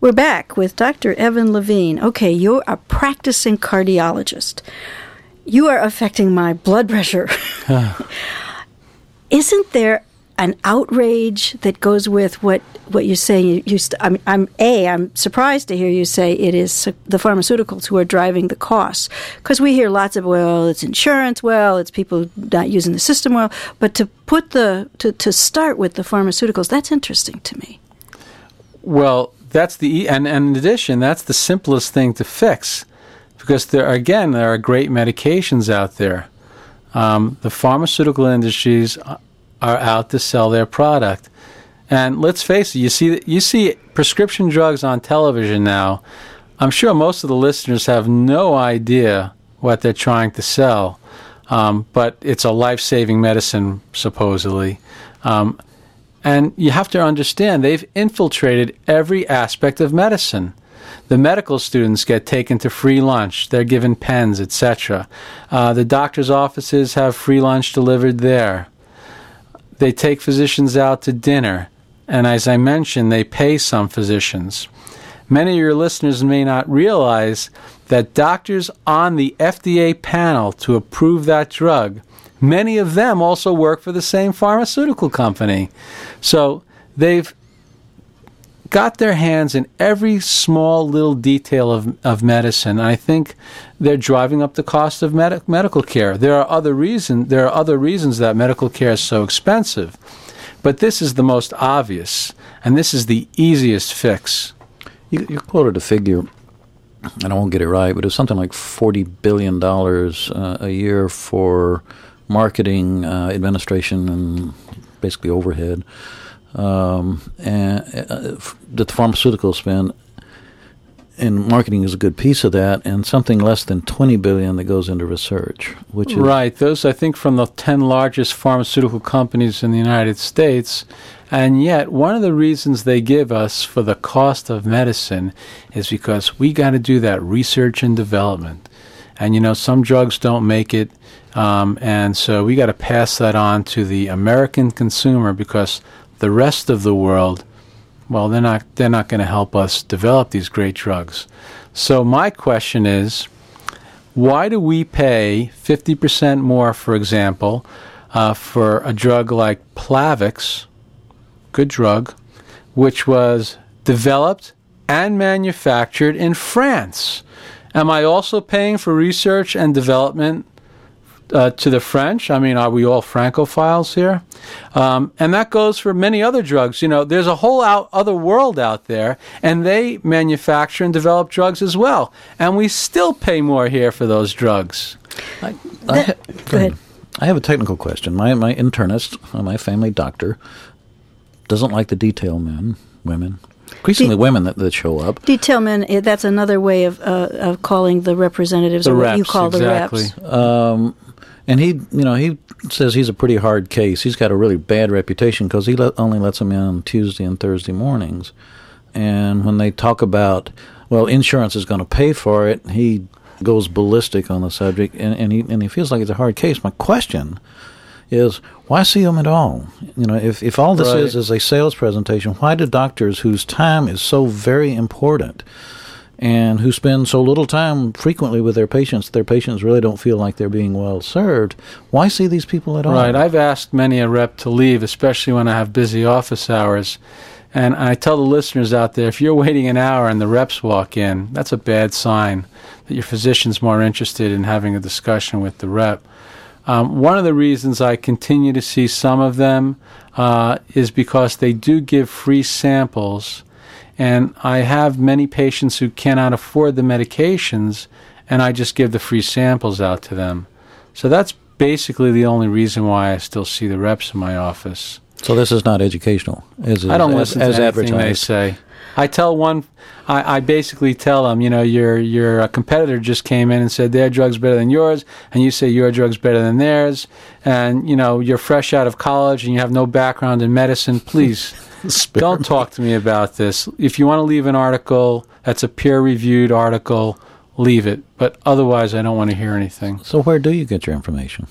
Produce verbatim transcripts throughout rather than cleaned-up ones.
We're back with Doctor Evan Levine. Okay, you're a practicing cardiologist. You are affecting my blood pressure. Isn't there an outrage that goes with what, what you're saying? You, you st- I'm, I'm A, I'm surprised to hear you say it is the pharmaceuticals who are driving the costs. Because we hear lots of, well, it's insurance, well, it's people not using the system well. But to put the, to, to start with the pharmaceuticals, that's interesting to me. Well, that's the, and, and in addition, that's the simplest thing to fix. Because there, again, there are great medications out there. Um, the pharmaceutical industries are out to sell their product. And let's face it, you see you see prescription drugs on television now. I'm sure most of the listeners have no idea what they're trying to sell, um, but it's a life-saving medicine, supposedly. Um, and you have to understand, they've infiltrated every aspect of medicine. The medical students get taken to free lunch. They're given pens, et cetera. Uh, the doctor's offices have free lunch delivered there. They take physicians out to dinner, and as I mentioned, they pay some physicians. Many of your listeners may not realize that doctors on the F D A panel to approve that drug, many of them also work for the same pharmaceutical company. So they've got their hands in every small little detail of of medicine. I think they're driving up the cost of med- medical care. There are other reason there are other reasons that medical care is so expensive, but this is the most obvious, and this is the easiest fix. You, you quoted a figure, and I won't get it right, but it's something like forty billion dollars uh, a year for marketing, uh, administration, and basically overhead. Um, and uh, that the pharmaceuticals spend in marketing is a good piece of that, and something less than twenty billion that goes into research, which is right. Those, I think, from the ten largest pharmaceutical companies in the United States, and yet one of the reasons they give us for the cost of medicine is because we got to do that research and development, and you know some drugs don't make it, um, and so we got to pass that on to the American consumer because the rest of the world, well, they're not they're not going to help us develop these great drugs. So my question is, why do we pay fifty percent more, for example, uh, for a drug like Plavix, good drug, which was developed and manufactured in France? Am I also paying for research and development Uh, to the French? I mean, are we all Francophiles here? Um, and that goes for many other drugs. You know, there's a whole out, other world out there, and they manufacture and develop drugs as well. And we still pay more here for those drugs. I, I ha- Go ahead. I have a technical question. My my internist, uh, my family doctor, doesn't like the detail men, women, increasingly De- women that, that show up. Detail men, eh, that's another way of uh, of calling the representatives, The or what reps, you call exactly. the reps. Um, and he, you know, he says he's a pretty hard case. He's got a really bad reputation because he let, only lets them in on Tuesday and Thursday mornings. And when they talk about, well, insurance is going to pay for it, he goes ballistic on the subject, and, and he and he feels like it's a hard case. My question is, why see them at all? You know, if, if all this Right. is is a sales presentation, why do doctors whose time is so very important and who spend so little time frequently with their patients, their patients really don't feel like they're being well served, why see these people at all? Right. I've asked many a rep to leave, especially when I have busy office hours. And I tell the listeners out there, if you're waiting an hour and the reps walk in, that's a bad sign that your physician's more interested in having a discussion with the rep. Um, one of the reasons I continue to see some of them uh, is because they do give free samples. And I have many patients who cannot afford the medications, and I just give the free samples out to them. So that's basically the only reason why I still see the reps in my office. So this is not educational, is it? I don't as, listen as to anything they advertised. say. I tell one, I, I basically tell them, you know, your your uh, competitor just came in and said their drug's better than yours, and you say your drug's better than theirs, and, you know, you're fresh out of college and you have no background in medicine. Please, don't talk to me about this. If you want to leave an article that's a peer-reviewed article, leave it. But otherwise, I don't want to hear anything. So where do you get your information?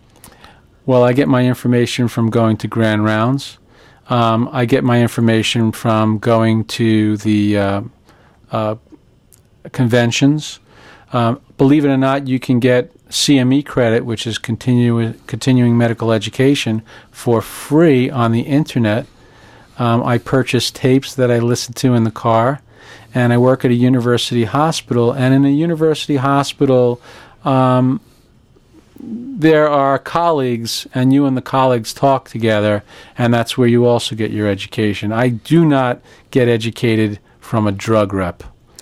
Well, I get my information from going to Grand Rounds. Um, I get my information from going to the uh, uh, conventions. Um, believe it or not, you can get C M E credit, which is continu- continuing medical education, for free on the internet. Um, I purchase tapes that I listen to in the car, and I work at a university hospital. And in a university hospital, um, there are colleagues, and you and the colleagues talk together, and that's where you also get your education. I do not get educated from a drug rep.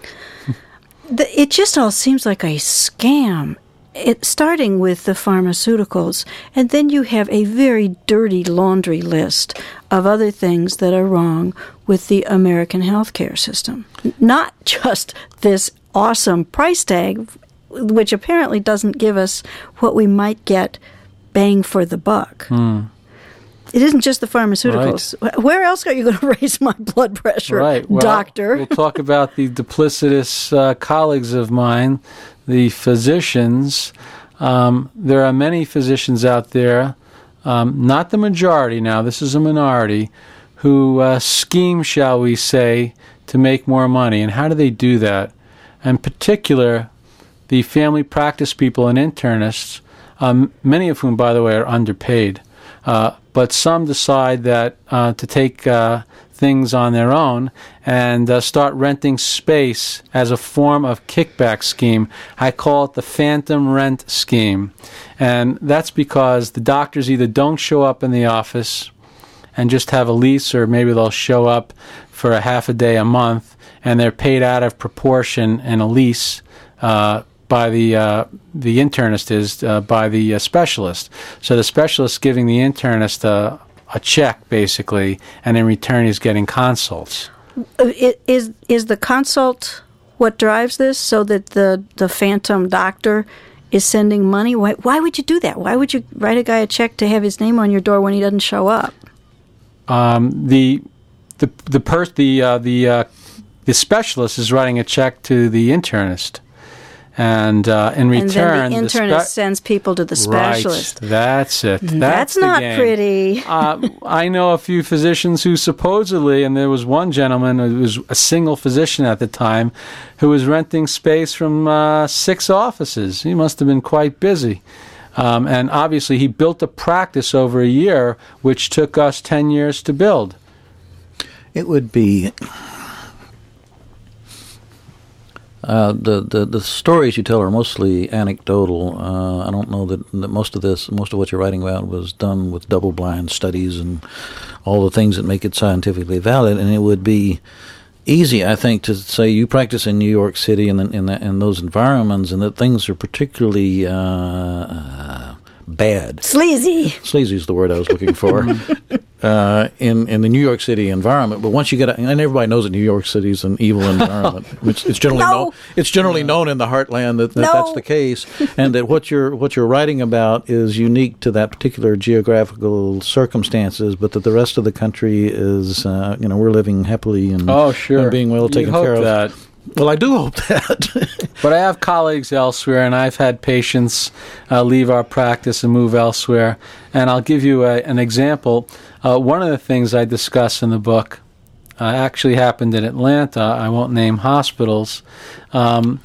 The, it just all seems like a scam. It, starting with the pharmaceuticals, and then you have a very dirty laundry list of other things that are wrong with the American healthcare system. Not just this awesome price tag, which apparently doesn't give us what we might get bang for the buck. Hmm. It isn't just the pharmaceuticals. Right. Where else are you going to raise my blood pressure, right. Well, doctor? We'll talk about the duplicitous uh, colleagues of mine, the physicians. Um, there are many physicians out there, um, not the majority now, this is a minority, who uh, scheme, shall we say, to make more money. And how do they do that? In particular, the family practice people and internists, um, many of whom, by the way, are underpaid. Uh, but some decide that uh, to take uh, things on their own and uh, start renting space as a form of kickback scheme. I call it the phantom rent scheme. And that's because the doctors either don't show up in the office and just have a lease, or maybe they'll show up for a half a day a month, and they're paid out of proportion in a lease uh, by the uh, the internist is uh, by the uh, specialist. So the specialist giving the internist a, a check, basically, and in return he's getting consults. Is is the consult what drives this, so that the, the phantom doctor is sending money? Why, why would you do that? Why would you write a guy a check to have his name on your door when he doesn't show up? Um, the the the pers- the uh, the uh, the specialist is writing a check to the internist. And uh, in return, and then the internist the spe- sends people to the specialist. Right, that's it. That's, that's not game. pretty. uh, I know a few physicians who supposedly, and there was one gentleman who was a single physician at the time, who was renting space from uh, six offices. He must have been quite busy. Um, and obviously, he built a practice over a year, which took us ten years to build. It would be... Uh, the, the the stories you tell are mostly anecdotal. Uh, I don't know that, that most of this, most of what you're writing about, was done with double-blind studies and all the things that make it scientifically valid. And it would be easy, I think, to say you practice in New York City and in in, the, in those environments, and that things are particularly uh, uh, bad. Sleazy. Sleazy is the word I was looking for. Uh, in in the New York City environment, but once you get, a, and everybody knows that New York City is an evil environment. It's, it's generally no. known. It's generally yeah. known in the heartland that, that no. that's the case, and that what you're what you're writing about is unique to that particular geographical circumstances, but that the rest of the country is, uh, you know, we're living happily and, oh, sure. and being well taken You'd care hope of. That. Well, I do hope that. But I have colleagues elsewhere, and I've had patients uh, leave our practice and move elsewhere. And I'll give you a, an example. Uh, one of the things I discuss in the book uh, actually happened in Atlanta. I won't name hospitals. Um,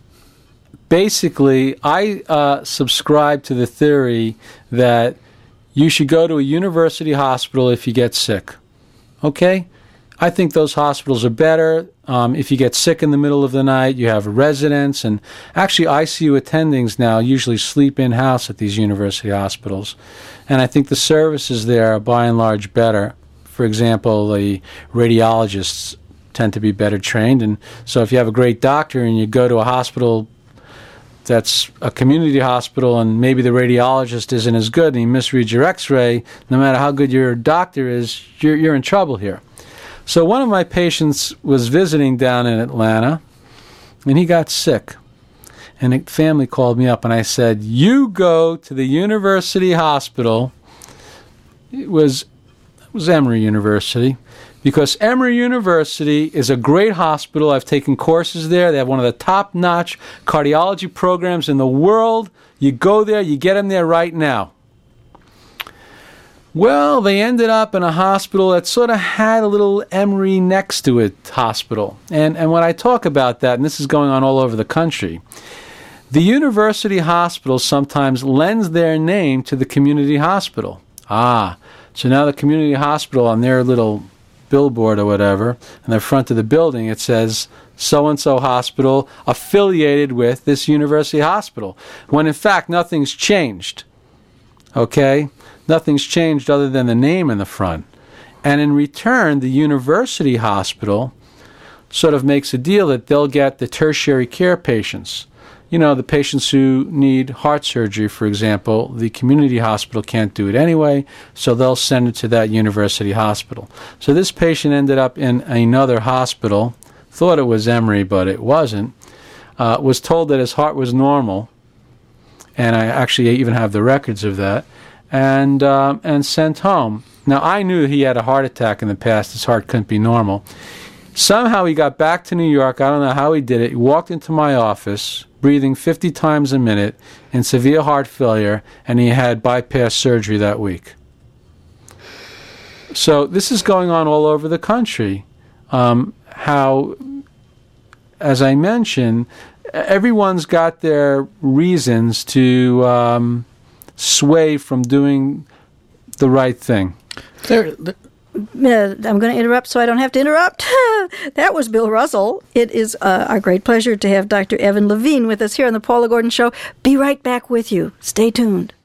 basically, I uh, subscribe to the theory that you should go to a university hospital if you get sick. Okay? I think those hospitals are better. Um, if you get sick in the middle of the night, you have residents, and actually I C U attendings now usually sleep in-house at these university hospitals. And I think the services there are by and large better. For example, the radiologists tend to be better trained. And so if you have a great doctor and you go to a hospital that's a community hospital and maybe the radiologist isn't as good and he misreads your x-ray, no matter how good your doctor is, you're, you're in trouble here. So one of my patients was visiting down in Atlanta, and he got sick. And the family called me up, and I said, you go to the university hospital. It was, it was Emory University, because Emory University is a great hospital. I've taken courses there. They have one of the top-notch cardiology programs in the world. You go there, you get them there right now. Well, they ended up in a hospital that sort of had a little Emory next to it hospital. And and when I talk about that, and this is going on all over the country, the university hospital sometimes lends their name to the community hospital. Ah, so now the community hospital on their little billboard or whatever, in the front of the building, it says so-and-so hospital affiliated with this university hospital, when in fact nothing's changed. Okay? Nothing's changed other than the name in the front. And in return, the university hospital sort of makes a deal that they'll get the tertiary care patients. You know, the patients who need heart surgery, for example, the community hospital can't do it anyway, so they'll send it to that university hospital. So this patient ended up in another hospital, thought it was Emory, but it wasn't, uh, was told that his heart was normal, and I actually even have the records of that, and um, and sent home. Now, I knew he had a heart attack in the past. His heart couldn't be normal. Somehow he got back to New York. I don't know how he did it. He walked into my office, breathing fifty times a minute, in severe heart failure, and he had bypass surgery that week. So this is going on all over the country. Um, how, as I mentioned, everyone's got their reasons to um, sway from doing the right thing. There, there Uh, I'm going to interrupt so I don't have to interrupt. That was Bill Russell. It is uh, our great pleasure to have Doctor Evan Levine with us here on the Paula Gordon Show. Be right back with you. Stay tuned.